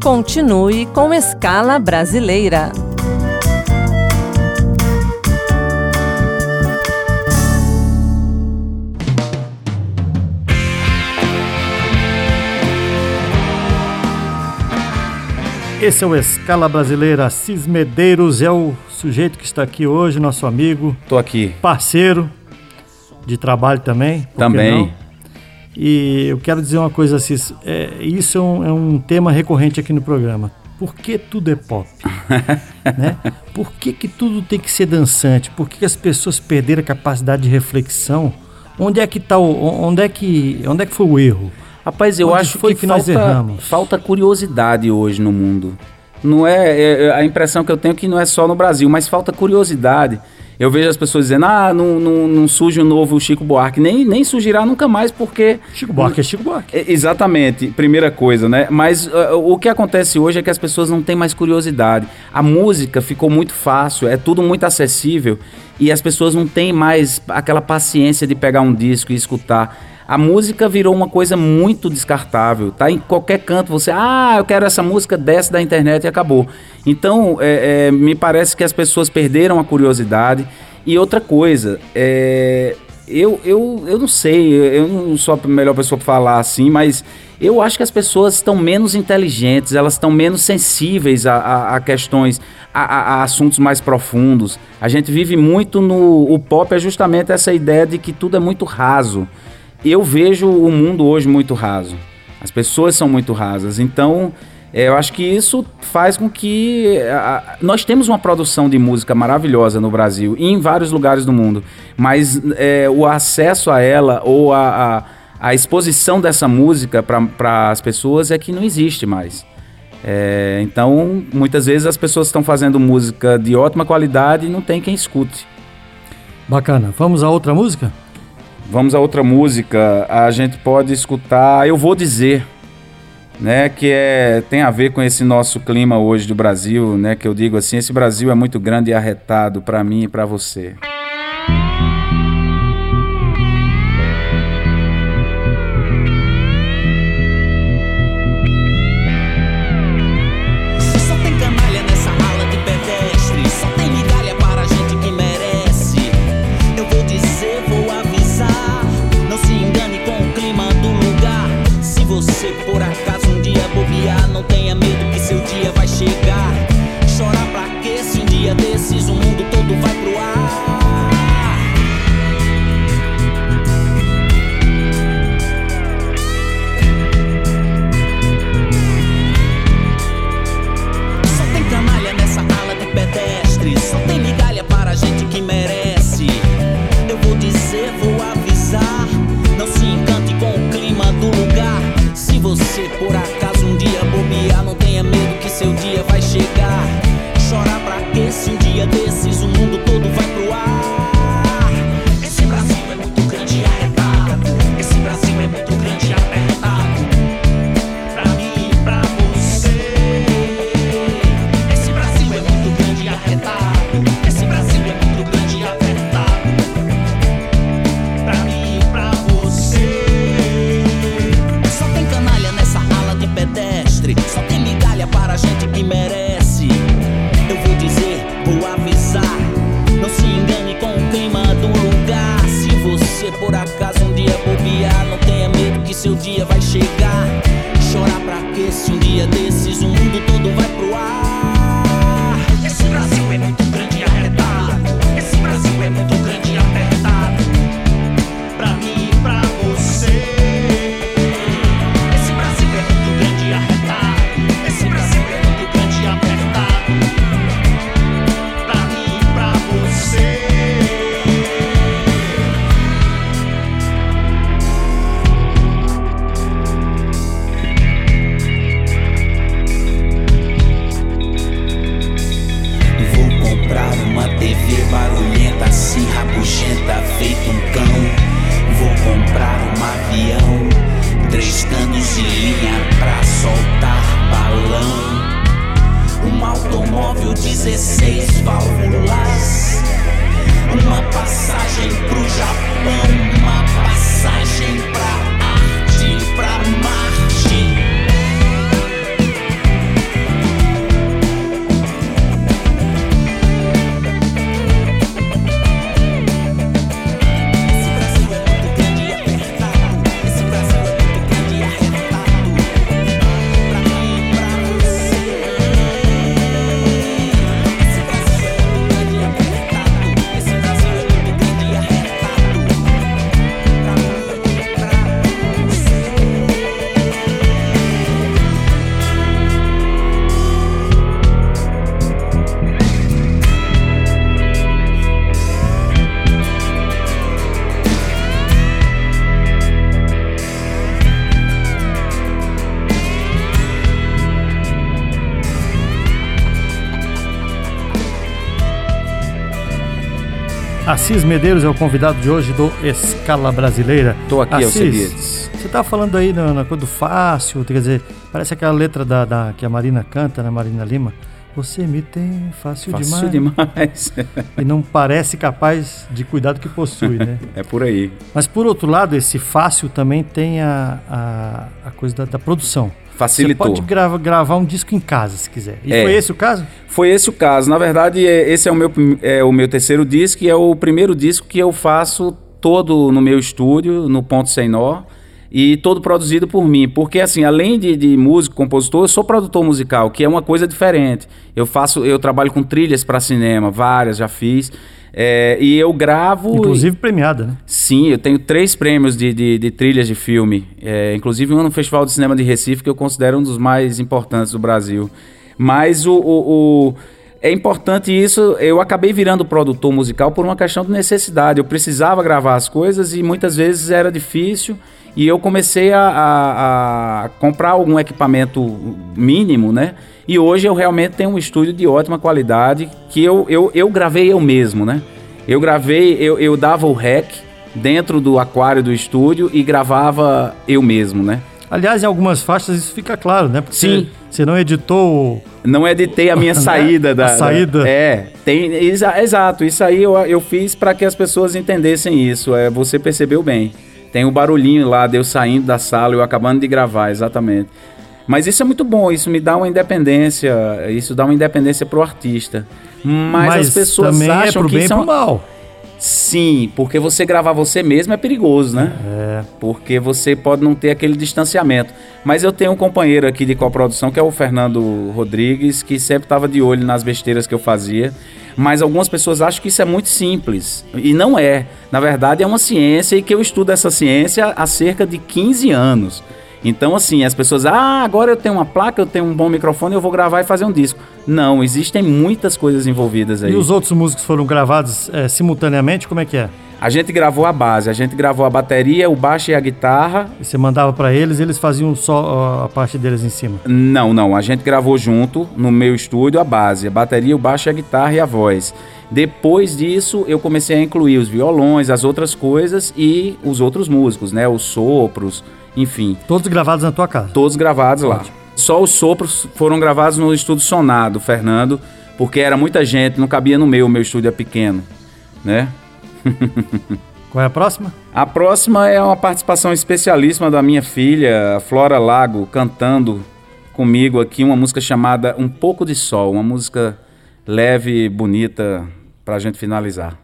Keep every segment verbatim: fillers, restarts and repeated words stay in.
Continue com Escala Brasileira. Esse é o Escala Brasileira. Assis Medeiros é o sujeito que está aqui hoje, nosso amigo. Tô aqui. Parceiro de trabalho também. Também. Não? E eu quero dizer uma coisa, Assis. É, isso é um, é um tema recorrente aqui no programa. Por que tudo é pop? Né? Por que, que tudo tem que ser dançante? Por que, que as pessoas perderam a capacidade de reflexão? Onde é que tá o, onde é que, onde é que foi o erro? Rapaz, eu Onde acho foi que, que nós falta, erramos? falta curiosidade hoje no mundo. Não é, é a impressão que eu tenho é que não é só no Brasil, mas falta curiosidade. Eu vejo as pessoas dizendo, ah, não, não, não surge um novo Chico Buarque. Nem, nem surgirá nunca mais, porque... Chico Buarque é Chico Buarque. É, exatamente, primeira coisa, né? Mas uh, o que acontece hoje é que as pessoas não têm mais curiosidade. A música ficou muito fácil, é tudo muito acessível, e as pessoas não têm mais aquela paciência de pegar um disco e escutar. A música virou uma coisa muito descartável, tá? Em qualquer canto você, ah, eu quero essa música, desce da internet e acabou. Então, é, é, me parece que as pessoas perderam a curiosidade. E outra coisa, é, eu, eu, eu não sei, eu não sou a melhor pessoa para falar assim, mas eu acho que as pessoas estão menos inteligentes, elas estão menos sensíveis a, a, a questões, a, a, a assuntos mais profundos. A gente vive muito no... O pop é justamente essa ideia de que tudo é muito raso. Eu vejo o mundo hoje muito raso. As pessoas são muito rasas. Então, é, eu acho que isso faz com que... A, nós temos uma produção de música maravilhosa no Brasil e em vários lugares do mundo. Mas é, o acesso a ela ou a, a, a exposição dessa música para as pessoas é que não existe mais. É, então, muitas vezes as pessoas estão fazendo música de ótima qualidade e não tem quem escute. Bacana. Vamos a outra música? Vamos a outra música, a gente pode escutar Eu Vou Dizer, né, que é, tem a ver com esse nosso clima hoje do Brasil, né, que eu digo assim, esse Brasil é muito grande e arretado para mim e para você. Assis Medeiros é o convidado de hoje do Escala Brasileira. Tô aqui, Assis, você tá falando aí na, na coisa do fácil, quer dizer, parece aquela letra da, da, que a Marina canta, né, Marina Lima. Você me tem fácil, fácil demais. demais. E não parece capaz de cuidar do que possui, né? É por aí. Mas por outro lado, esse fácil também tem a, a, a coisa da, da produção. Facilitou. Você pode grava, gravar um disco em casa, se quiser. E é. foi esse o caso? Foi esse o caso. Na verdade, esse é o meu, é o meu terceiro disco e é o primeiro disco que eu faço todo no meu estúdio, no Ponto Sem Nó, e todo produzido por mim. Porque, assim, além de, de músico, compositor, eu sou produtor musical, que é uma coisa diferente. Eu faço, eu trabalho com trilhas para cinema, várias já fiz. É, e eu gravo... Inclusive premiada, né? Sim, eu tenho três prêmios de, de, de trilhas de filme. É, inclusive um no Festival de Cinema de Recife, que eu considero um dos mais importantes do Brasil. Mas o, o, o, é importante isso, eu acabei virando produtor musical por uma questão de necessidade. Eu precisava gravar as coisas e muitas vezes era difícil. E eu comecei a, a, a comprar algum equipamento mínimo, né? E hoje eu realmente tenho um estúdio de ótima qualidade, que eu, eu, eu gravei eu mesmo, né? Eu gravei, eu, eu dava o rec dentro do aquário do estúdio e gravava eu mesmo, né? Aliás, em algumas faixas isso fica claro, né? Porque Sim. Você não editou... Não editei a minha saída. da, a saída. Da, é, tem, exa, exato. Isso aí eu, eu fiz para que as pessoas entendessem isso. É, você percebeu bem. Tem o barulhinho lá de eu saindo da sala, eu acabando de gravar, exatamente. Mas isso é muito bom, isso me dá uma independência, isso dá uma independência pro artista. Mas, Mas as pessoas também acham é pro que bem e são... pro mal. Sim, porque você gravar você mesmo é perigoso, né? É. Porque você pode não ter aquele distanciamento. Mas eu tenho um companheiro aqui de coprodução, que é o Fernando Rodrigues, que sempre estava de olho nas besteiras que eu fazia. Mas algumas pessoas acham que isso é muito simples. E não é. Na verdade, é uma ciência e que eu estudo essa ciência há cerca de quinze anos. Então, assim, as pessoas... Ah, agora eu tenho uma placa, eu tenho um bom microfone, eu vou gravar e fazer um disco. Não, existem muitas coisas envolvidas aí. E os outros músicos foram gravados é, simultaneamente? Como é que é? A gente gravou a base, a gente gravou a bateria, o baixo e a guitarra. E você mandava pra eles e eles faziam só a parte deles em cima? Não, não. A gente gravou junto, no meu estúdio, a base. A bateria, o baixo, a guitarra e a voz. Depois disso, eu comecei a incluir os violões, as outras coisas e os outros músicos, né? Os sopros, enfim. Todos gravados na tua casa? Todos gravados lá. Ótimo. Só os sopros foram gravados no estúdio Sonado, Fernando, porque era muita gente, não cabia no meu, o meu estúdio é pequeno, né? Qual é a próxima? A próxima é uma participação especialíssima da minha filha, a Flora Lago, cantando comigo aqui uma música chamada Um Pouco de Sol, uma música leve e bonita pra gente finalizar.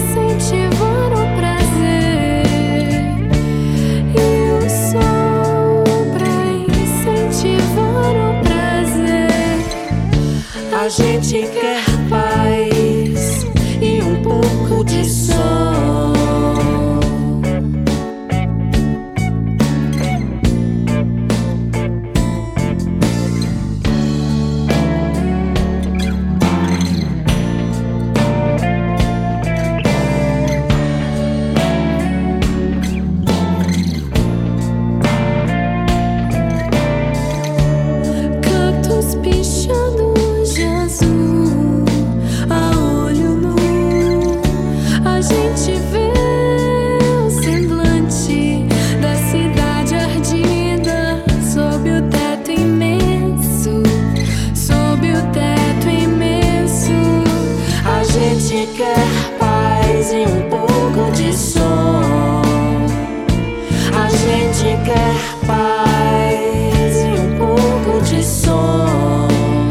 Incentivar o prazer e o sol pouco de som. A gente quer paz e um pouco de som.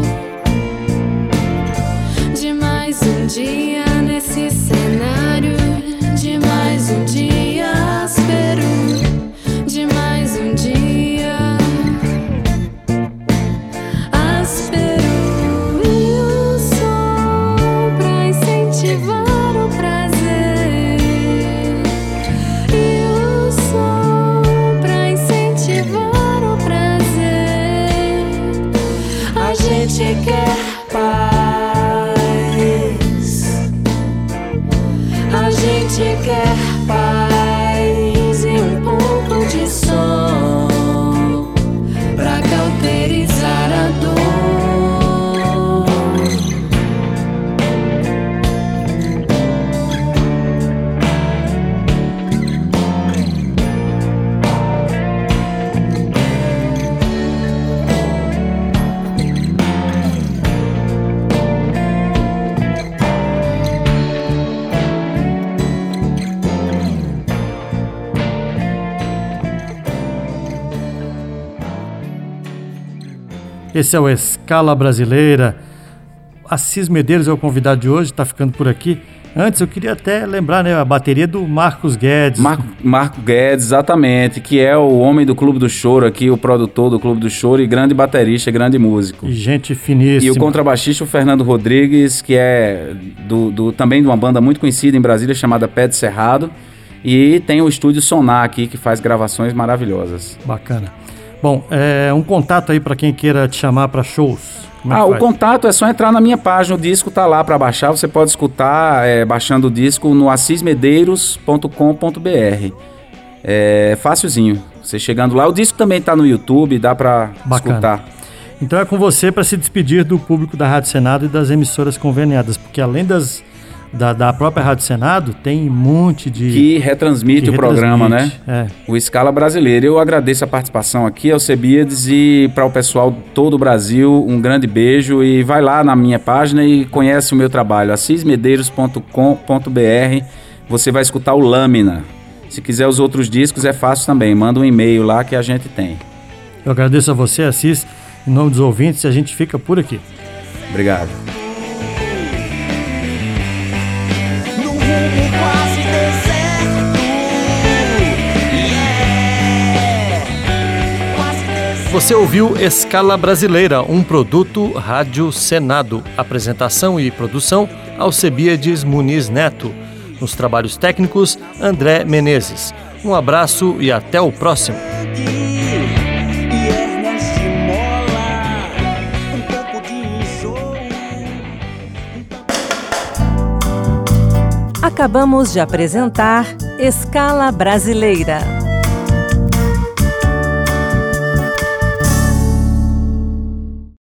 De mais um dia nesse cenário, de mais um dia áspero, de mais um dia áspero. E o som pra incentivar o prazer. E o som pra incentivar o prazer. A gente quer paz. A gente quer paz e um pouco de som pra cauterizar a dor. Esse é o Escala Brasileira. Assis Medeiros é o convidado de hoje, está ficando por aqui. Antes, eu queria até lembrar, né, a bateria do Marcos Guedes. Marco, Marco Guedes, exatamente, que é o homem do Clube do Choro aqui, o produtor do Clube do Choro e grande baterista, grande músico. E gente finíssima. E o contrabaixista, o Fernando Rodrigues, que é do, do, também de uma banda muito conhecida em Brasília, chamada Pé de Cerrado. E tem o estúdio Sonar aqui, que faz gravações maravilhosas. Bacana. Bom, é, um contato aí para quem queira te chamar para shows. Como é ah, que o faz? contato é só entrar na minha página, o disco tá lá para baixar, você pode escutar é, baixando o disco no assis medeiros ponto com ponto b r. É facilzinho, você chegando lá. O disco também tá no YouTube, dá para escutar. Então é com você para se despedir do público da Rádio Senado e das emissoras conveniadas, porque além das Da, da própria Rádio Senado, tem um monte de... Que retransmite que o retransmite, programa, né? É. O Escala Brasileira. Eu agradeço a participação aqui, Alcebiades, e para o pessoal todo o Brasil, um grande beijo. E vai lá na minha página e conhece o meu trabalho, assis medeiros ponto com ponto b r. Você vai escutar o Lâmina. Se quiser os outros discos, é fácil também. Manda um e-mail lá que a gente tem. Eu agradeço a você, Assis, em nome dos ouvintes, e a gente fica por aqui. Obrigado. Quase deserto, yeah. Quase deserto. Você ouviu Escala Brasileira, um produto Rádio Senado. Apresentação e produção, Alcebiades Muniz Neto. Nos trabalhos técnicos, André Menezes. Um abraço e até o próximo. Acabamos de apresentar Escala Brasileira.